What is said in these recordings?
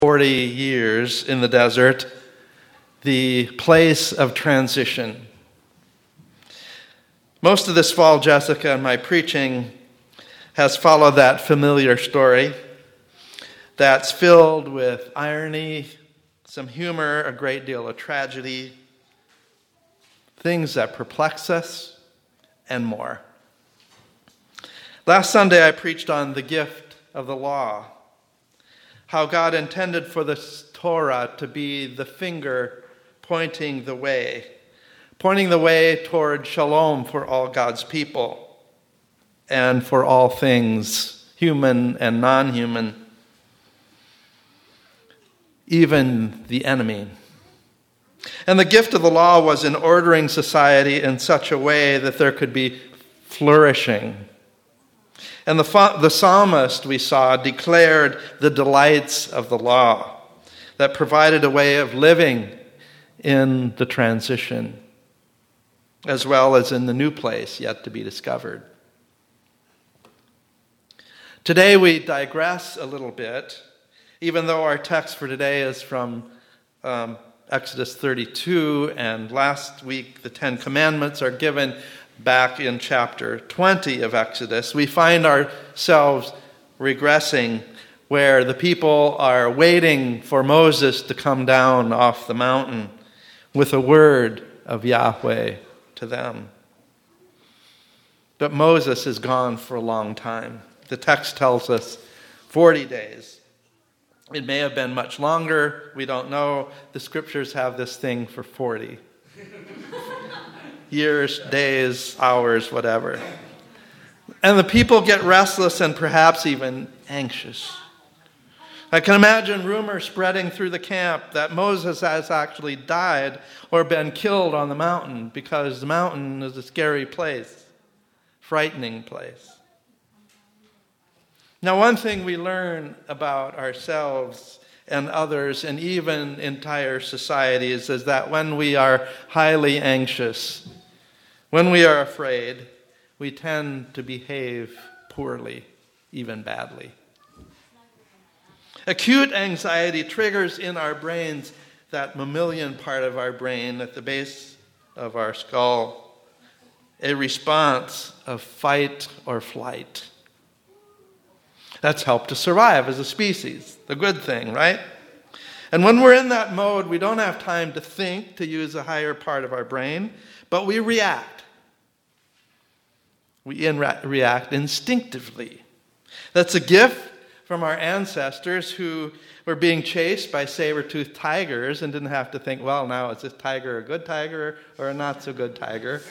40 years in the desert, the place of transition. Most of this fall, Jessica, and my preaching has followed that familiar story that's filled with irony, some humor, a great deal of tragedy, things that perplex us, and more. Last Sunday, I preached on the gift of the law, how God intended for the Torah to be the finger pointing the way toward shalom for all God's people and for all things, human and non-human, even the enemy. And the gift of the law was in ordering society in such a way that there could be flourishing. And the psalmist, we saw, declared the delights of the law that provided a way of living in the transition, as well as in the new place yet to be discovered. Today we digress a little bit, even though our text for today is from Exodus 32, and last week the Ten Commandments are given back in chapter 20 of Exodus. We find ourselves regressing where the people are waiting for Moses to come down off the mountain with a word of Yahweh to them. But Moses is gone for a long time. The text tells us 40 days. It may have been much longer. We don't know. The scriptures have this thing for 40. Years, days, hours, whatever. And the people get restless and perhaps even anxious. I can imagine rumors spreading through the camp that Moses has actually died or been killed on the mountain, because the mountain is a scary place, frightening place. Now, one thing we learn about ourselves and others and even entire societies is that when we are highly anxious, when we are afraid, we tend to behave poorly, even badly. Acute anxiety triggers in our brains that mammalian part of our brain at the base of our skull, a response of fight or flight. That's helped to survive as a species, the good thing, right? And when we're in that mode, we don't have time to think, to use a higher part of our brain, but we react. We react instinctively. That's a gift from our ancestors who were being chased by saber-toothed tigers and didn't have to think, well, now is this tiger a good tiger or a not-so-good tiger?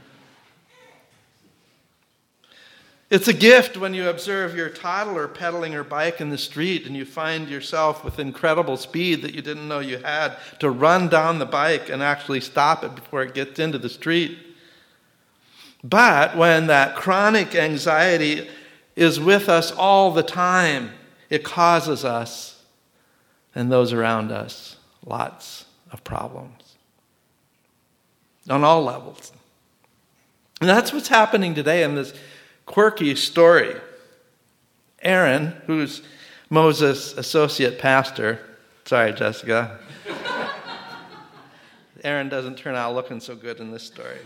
It's a gift when you observe your toddler pedaling her bike in the street and you find yourself with incredible speed that you didn't know you had to run down the bike and actually stop it before it gets into the street. But when that chronic anxiety is with us all the time, it causes us and those around us lots of problems on all levels. And that's what's happening today in this quirky story. Aaron, who's Moses' associate pastor, sorry, Jessica. Aaron doesn't turn out looking so good in this story.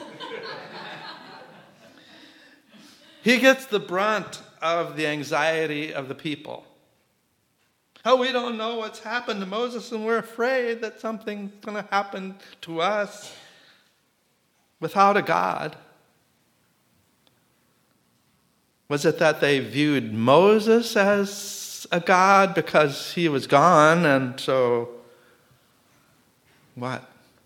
He gets the brunt of the anxiety of the people. Oh, we don't know what's happened to Moses, and we're afraid that something's going to happen to us without a God. Was it that they viewed Moses as a god because he was gone, and so what?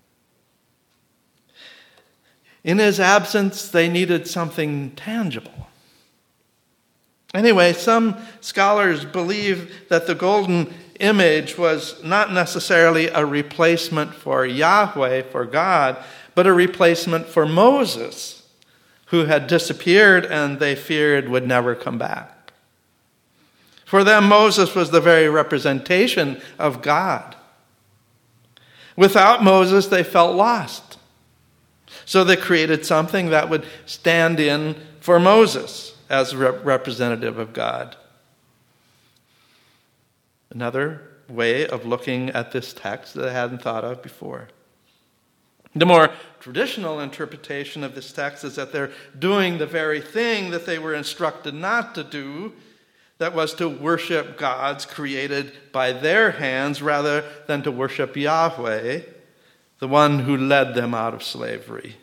In his absence, they needed something tangible. Anyway, some scholars believe that the golden image was not necessarily a replacement for Yahweh, for God, but a replacement for Moses, who had disappeared and they feared would never come back. For them, Moses was the very representation of God. Without Moses, they felt lost. So they created something that would stand in for Moses as representative of God. Another way of looking at this text that I hadn't thought of before. The more traditional interpretation of this text is that they're doing the very thing that they were instructed not to do, that was to worship gods created by their hands rather than to worship Yahweh, the one who led them out of slavery.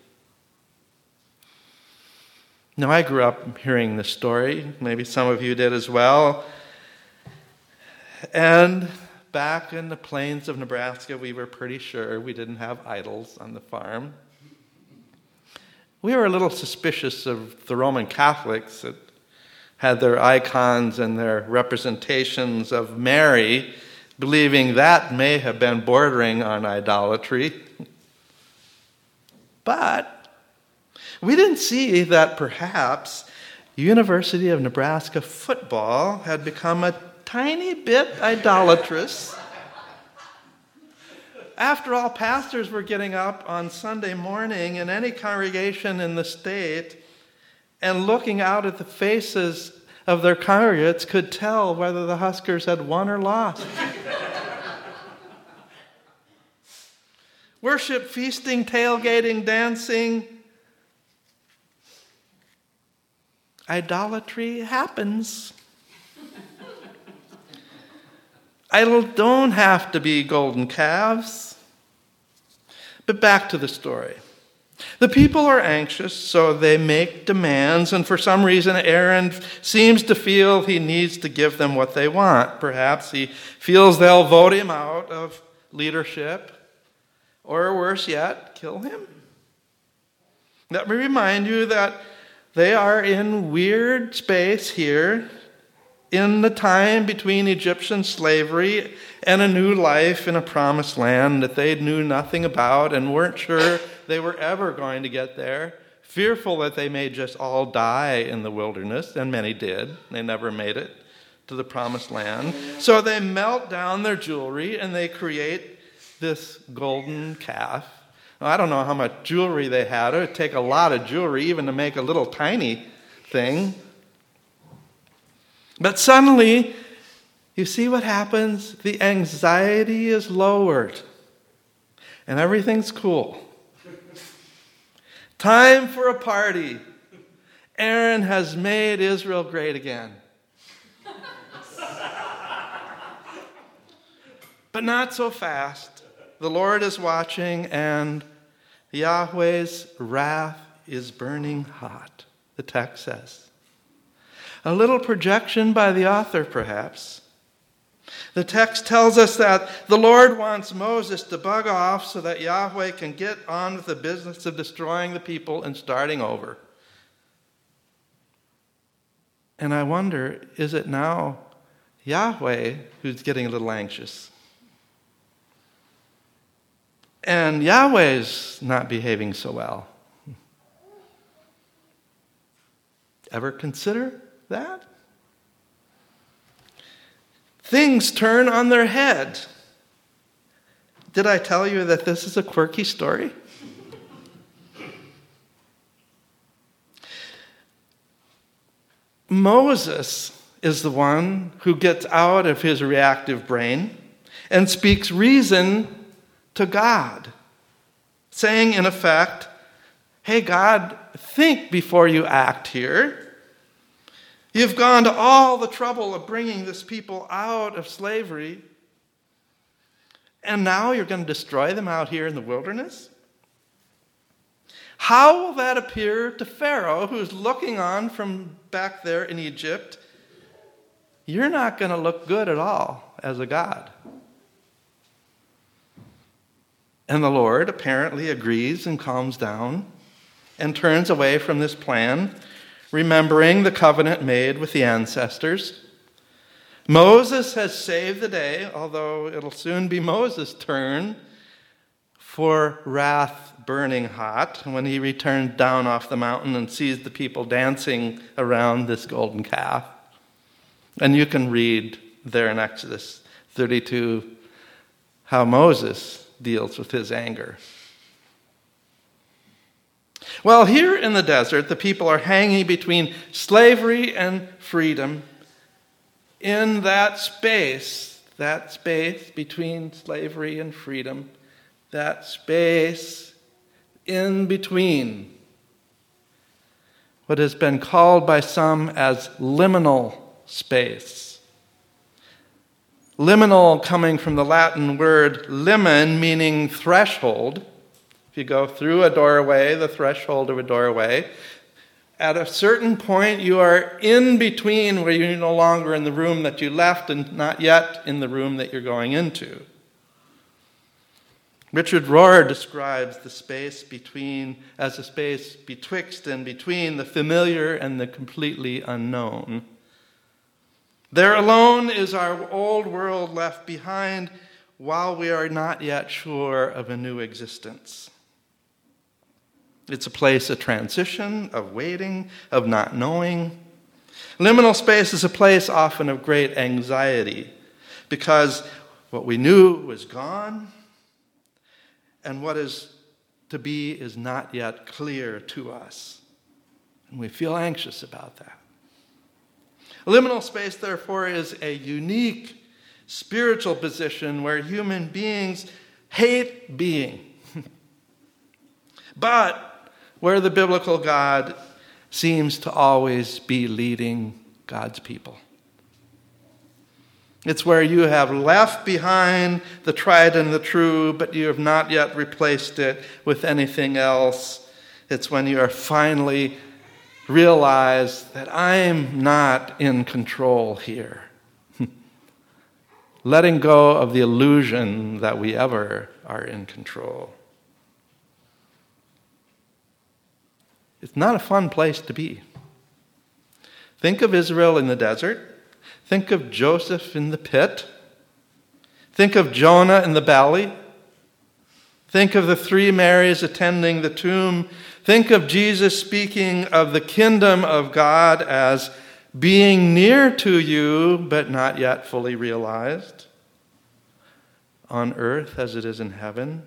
Now, I grew up hearing this story. Maybe some of you did as well. And back in the plains of Nebraska, we were pretty sure we didn't have idols on the farm. We were a little suspicious of the Roman Catholics that had their icons and their representations of Mary, believing that may have been bordering on idolatry. But we didn't see that perhaps University of Nebraska football had become a tiny bit idolatrous. After all, pastors were getting up on Sunday morning in any congregation in the state and looking out at the faces of their congregates could tell whether the Huskers had won or lost. Worship, feasting, tailgating, dancing. Idolatry happens. Idols don't have to be golden calves. But back to the story. The people are anxious, so they make demands, and for some reason Aaron seems to feel he needs to give them what they want. Perhaps he feels they'll vote him out of leadership, or worse yet, kill him. Let me remind you that they are in weird space here, in the time between Egyptian slavery and a new life in a promised land that they knew nothing about and weren't sure they were ever going to get there, fearful that they may just all die in the wilderness, and many did. They never made it to the promised land. So they melt down their jewelry and they create this golden calf. Now, I don't know how much jewelry they had. It would take a lot of jewelry even to make a little tiny thing. But suddenly, you see what happens? The anxiety is lowered. And everything's cool. Time for a party. Aaron has made Israel great again. But not so fast. The Lord is watching, and Yahweh's wrath is burning hot, the text says. A little projection by the author, perhaps. The text tells us that the Lord wants Moses to bug off so that Yahweh can get on with the business of destroying the people and starting over. And I wonder, is it now Yahweh who's getting a little anxious? And Yahweh's not behaving so well. Ever consider that? Things turn on their head. Did I tell you that this is a quirky story? Moses is the one who gets out of his reactive brain and speaks reason to God, saying in effect, hey God, think before you act here. You've gone to all the trouble of bringing this people out of slavery, and now you're going to destroy them out here in the wilderness? How will that appear to Pharaoh, who's looking on from back there in Egypt? You're not going to look good at all as a god. And the Lord apparently agrees and calms down and turns away from this plan, remembering the covenant made with the ancestors. Moses has saved the day, although it'll soon be Moses' turn for wrath burning hot when he returns down off the mountain and sees the people dancing around this golden calf. And you can read there in Exodus 32 how Moses deals with his anger. Well, here in the desert, the people are hanging between slavery and freedom in that space that space between slavery and freedom, that space in between what has been called by some as liminal space. Liminal coming from the Latin word limen, meaning threshold. If you go through a doorway, the threshold of a doorway, at a certain point you are in between where you're no longer in the room that you left and not yet in the room that you're going into. Richard Rohr describes the space between as a space betwixt and between the familiar and the completely unknown. There alone is our old world left behind while we are not yet sure of a new existence. It's a place of transition, of waiting, of not knowing. Liminal space is a place often of great anxiety because what we knew was gone and what is to be is not yet clear to us. And we feel anxious about that. Liminal space, therefore, is a unique spiritual position where human beings hate being, but where the biblical God seems to always be leading God's people. It's where you have left behind the tried and the true, but you have not yet replaced it with anything else. It's when you are finally realize that I'm not in control here. Letting go of the illusion that we ever are in control. It's not a fun place to be. Think of Israel in the desert. Think of Joseph in the pit. Think of Jonah in the valley. Think of the three Marys attending the tomb. Think of Jesus speaking of the kingdom of God as being near to you, but not yet fully realized, on earth as it is in heaven.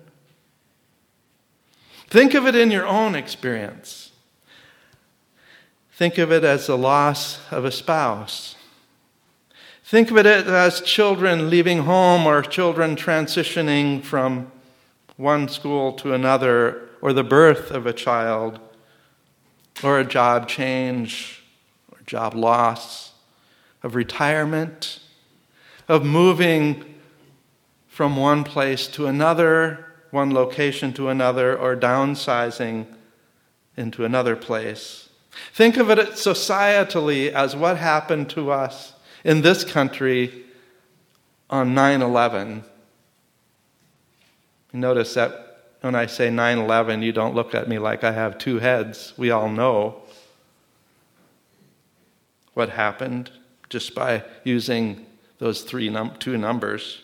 Think of it in your own experience. Think of it as the loss of a spouse. Think of it as children leaving home or children transitioning from one school to another, or the birth of a child, or a job change, or job loss, of retirement, of moving from one place to another, one location to another, or downsizing into another place. Think of it societally as what happened to us in this country on 9/11. Notice that when I say 9/11, you don't look at me like I have two heads. We all know what happened just by using those two numbers.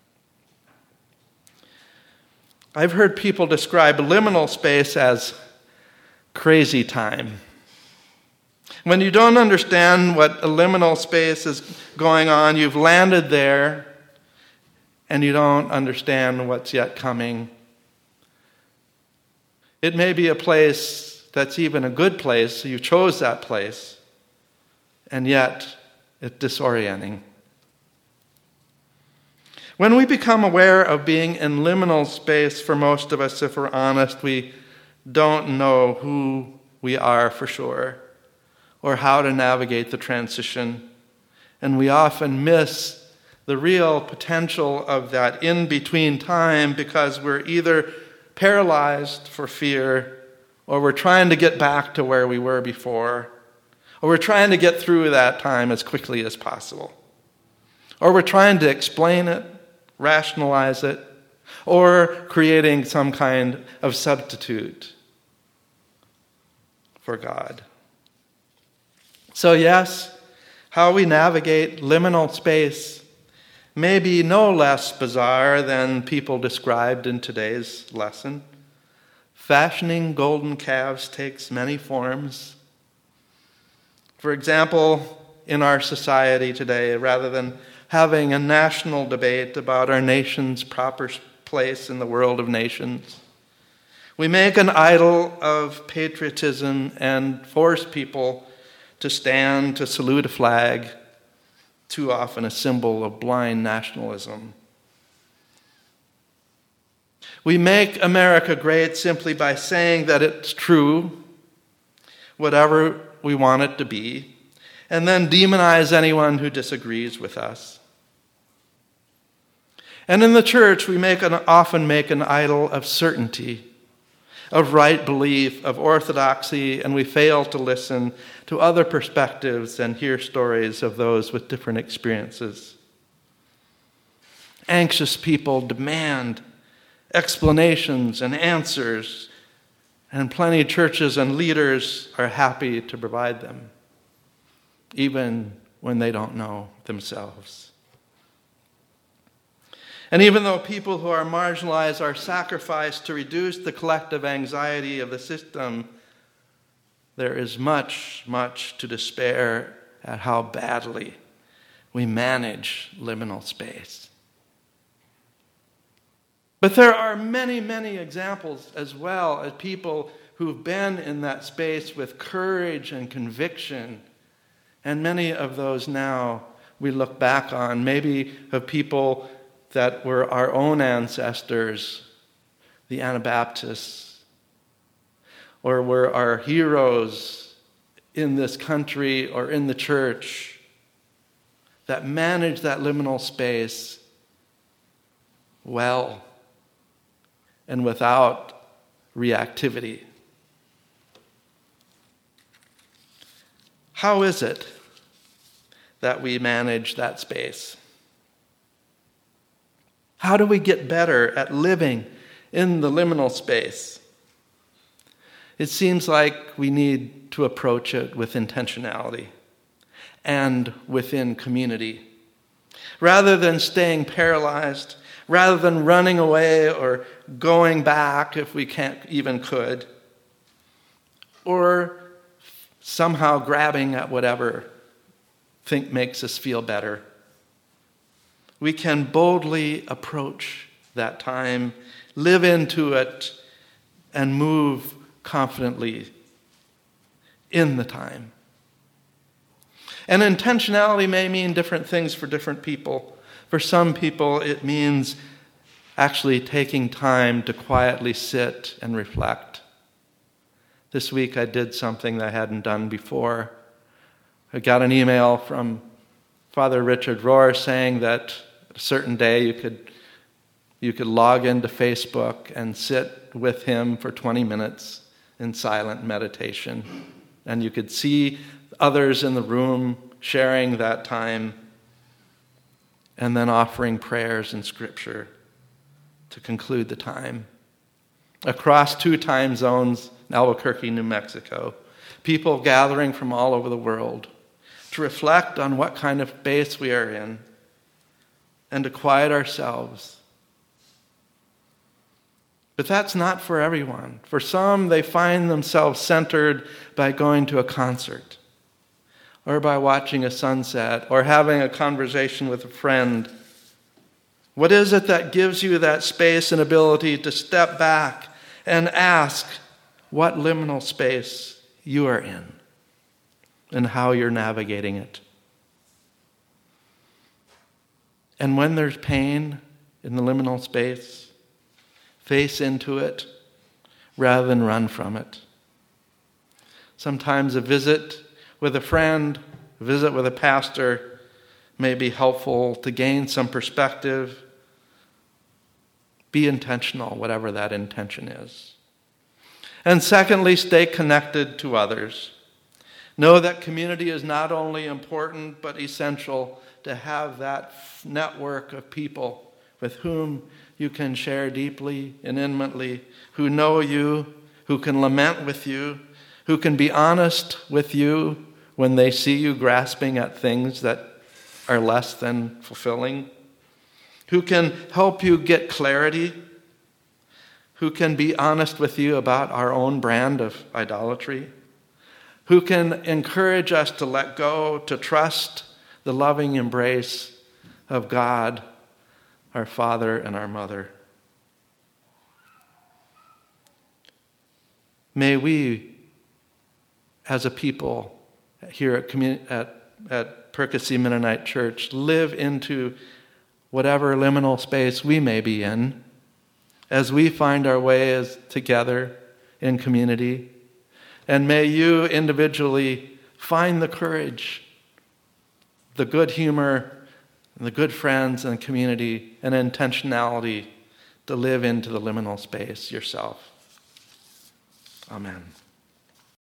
I've heard people describe liminal space as crazy time. When you don't understand what a liminal space is going on, you've landed there and you don't understand what's yet coming. It may be a place that's even a good place, so you chose that place, and yet it's disorienting. When we become aware of being in liminal space, for most of us, if we're honest, we don't know who we are for sure, or how to navigate the transition. And we often miss the real potential of that in-between time because we're either paralyzed for fear, or we're trying to get back to where we were before, or we're trying to get through that time as quickly as possible. Or we're trying to explain it, rationalize it, or creating some kind of substitute for God. So yes, how we navigate liminal space may be no less bizarre than people described in today's lesson. Fashioning golden calves takes many forms. For example, in our society today, rather than having a national debate about our nation's proper place in the world of nations, we make an idol of patriotism and force people to stand to salute a flag too often a symbol of blind nationalism. We make America great simply by saying that it's true, whatever we want it to be, and then demonize anyone who disagrees with us. And in the church, we often make an idol of certainty, of right belief, of orthodoxy, and we fail to listen to other perspectives and hear stories of those with different experiences. Anxious people demand explanations and answers, and plenty of churches and leaders are happy to provide them, even when they don't know themselves. And even though people who are marginalized are sacrificed to reduce the collective anxiety of the system, there is much, much to despair at how badly we manage liminal space. But there are many, many examples as well of people who've been in that space with courage and conviction. And many of those now we look back on, maybe of people that were our own ancestors, the Anabaptists, or were our heroes in this country or in the church that managed that liminal space well and without reactivity. How is it that we manage that space? How do we get better at living in the liminal space? It seems like we need to approach it with intentionality and within community. Rather than staying paralyzed, rather than running away or going back if we could, or somehow grabbing at whatever makes us feel better. We can boldly approach that time, live into it, and move confidently in the time. And intentionality may mean different things for different people. For some people, it means actually taking time to quietly sit and reflect. This week I did something that I hadn't done before. I got an email from Father Richard Rohr saying that a certain day you could log into Facebook and sit with him for 20 minutes in silent meditation. And you could see others in the room sharing that time and then offering prayers and scripture to conclude the time. Across 2 time zones, Albuquerque, New Mexico, people gathering from all over the world to reflect on what kind of space we are in and to quiet ourselves. But that's not for everyone. For some, they find themselves centered by going to a concert, or by watching a sunset, or having a conversation with a friend. What is it that gives you that space and ability to step back and ask what liminal space you are in and how you're navigating it? And when there's pain in the liminal space, face into it rather than run from it. Sometimes a visit with a friend, a visit with a pastor may be helpful to gain some perspective. Be intentional, whatever that intention is. And secondly, stay connected to others. Know that community is not only important, but essential to have that network of people with whom you can share deeply and intimately, who know you, who can lament with you, who can be honest with you when they see you grasping at things that are less than fulfilling, who can help you get clarity, who can be honest with you about our own brand of idolatry, who can encourage us to let go, to trust the loving embrace of God, our Father and our Mother. May we, as a people here at at Percy Mennonite Church live into whatever liminal space we may be in as we find our way together in community. And may you individually find the courage, the good humor, and the good friends and community and intentionality to live into the liminal space yourself. Amen.